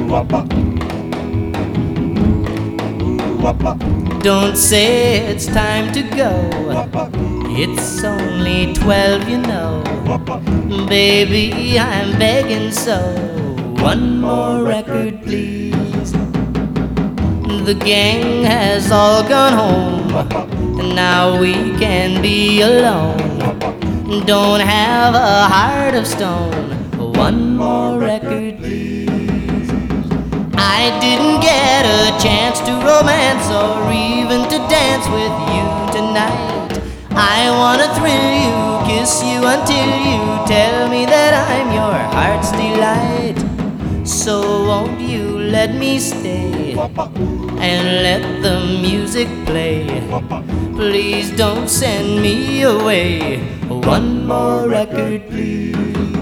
Don't say it's time to go. It's only 12, you know. Baby, I'm begging so. One more record, please. The gang has all gone home, and now we can be alone. Don't have a heart of stone. One more record, please. I didn't get a chance to romance or even to dance with you tonight. I wanna thrill you, kiss you until you tell me that I'm your heart's delight. So won't you let me stay and let the music play? Please don't send me away. One more record, please.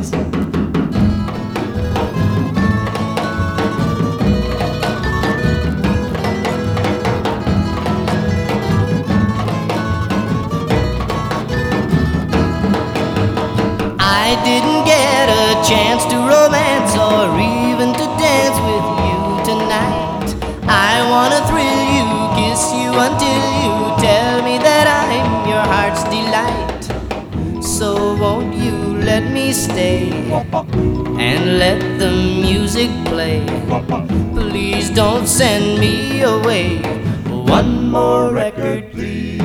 I didn't get a chance to romance or even to dance with you tonight. I wanna thrill you, kiss you until you tell me that I'm your heart's delight. So won't you let me stay and let the music play? Please don't send me away. One more record, please.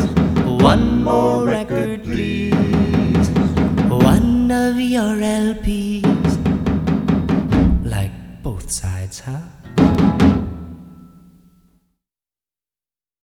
One more record, please. One of your LPs.